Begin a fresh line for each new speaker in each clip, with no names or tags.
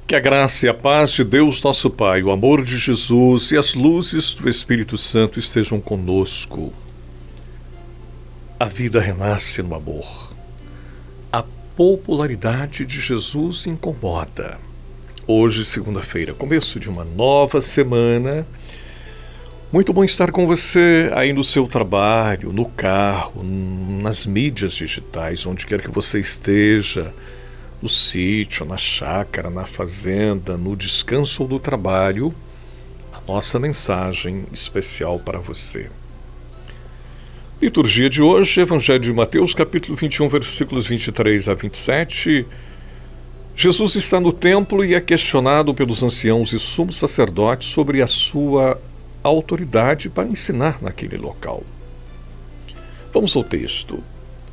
Que a graça e a paz de Deus nosso Pai, o amor de Jesus e as luzes do Espírito Santo estejam conosco. A vida renasce no amor. A popularidade de Jesus incomoda. Hoje, segunda-feira, começo de uma nova semana. Muito bom estar com você aí no seu trabalho, no carro, nas mídias digitais, onde quer que você esteja, no sítio, na chácara, na fazenda, no descanso ou no trabalho, a nossa mensagem especial para você. Liturgia de hoje, Evangelho de Mateus, capítulo 21, versículos 23 a 27. Jesus está no templo e é questionado pelos anciãos e sumos sacerdotes sobre a sua autoridade para ensinar naquele local. Vamos ao texto.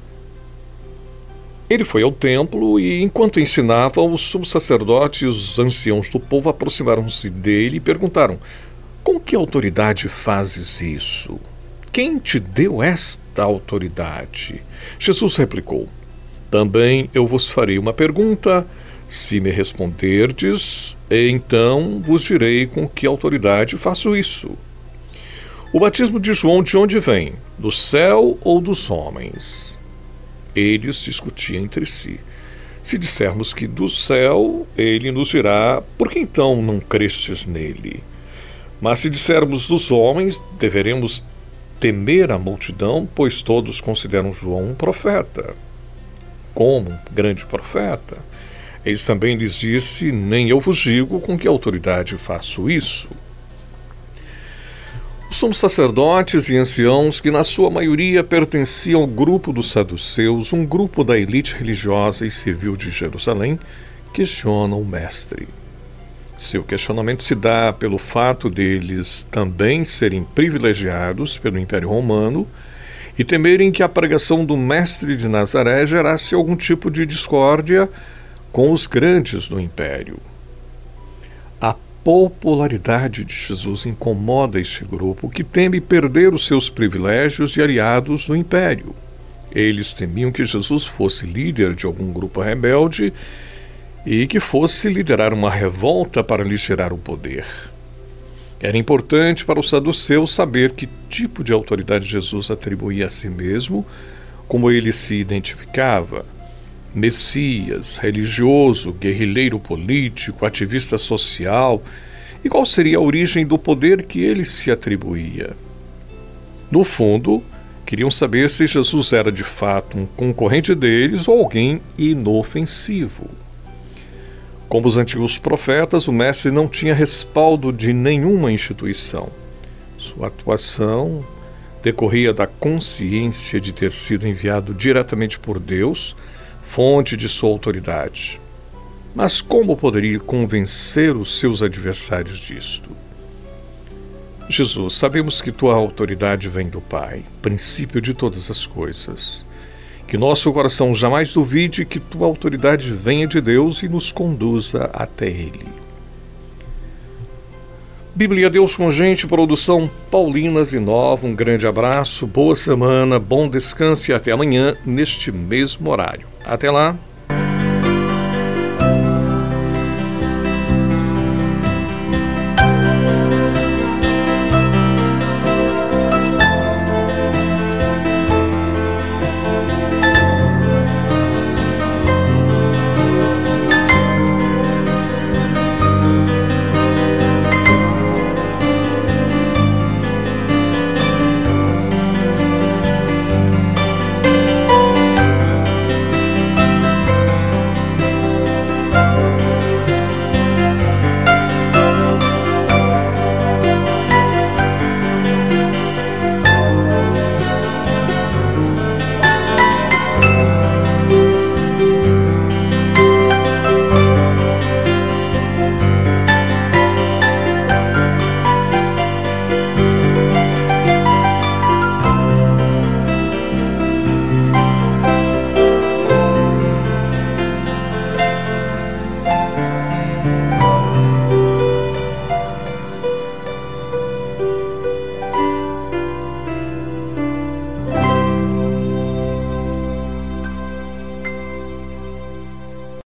Ele foi ao templo e, enquanto ensinava, os sumos sacerdotes e os anciãos do povo aproximaram-se dele e perguntaram: com que autoridade fazes isso? Quem te deu esta autoridade? Jesus replicou: também eu vos farei uma pergunta. Se me responderdes, então vos direi com que autoridade faço isso. O batismo de João de onde vem? Do céu ou dos homens? Eles discutiam entre si. Se dissermos que do céu, ele nos dirá: por que então não crestes nele? Mas se dissermos dos homens, deveremos temer a multidão, pois todos consideram João um profeta, como um grande profeta. Ele também lhes disse: nem eu vos digo com que autoridade faço isso. Os sumos sacerdotes e anciãos, que na sua maioria pertenciam ao grupo dos saduceus, um grupo da elite religiosa e civil de Jerusalém, questionam o mestre. Seu questionamento se dá pelo fato deles também serem privilegiados pelo Império Romano e temerem que a pregação do mestre de Nazaré gerasse algum tipo de discórdia com os grandes do Império. A popularidade de Jesus incomoda este grupo, que teme perder os seus privilégios e aliados no Império. Eles temiam que Jesus fosse líder de algum grupo rebelde e que fosse liderar uma revolta para lhes gerar o poder. Era importante para os saduceus saber que tipo de autoridade Jesus atribuía a si mesmo, como ele se identificava: Messias, religioso, guerrilheiro político, ativista social, e qual seria a origem do poder que ele se atribuía. No fundo, queriam saber se Jesus era de fato um concorrente deles ou alguém inofensivo. Como os antigos profetas, o mestre não tinha respaldo de nenhuma instituição. Sua atuação decorria da consciência de ter sido enviado diretamente por Deus, fonte de sua autoridade. Mas como poderia convencer os seus adversários disto? Jesus, sabemos que tua autoridade vem do Pai, princípio de todas as coisas. Que nosso coração jamais duvide que tua autoridade venha de Deus e nos conduza até Ele. Bíblia Deus com Gente, produção Paulinas e Nova. Um grande abraço, boa semana, bom descanso e até amanhã neste mesmo horário. Até lá!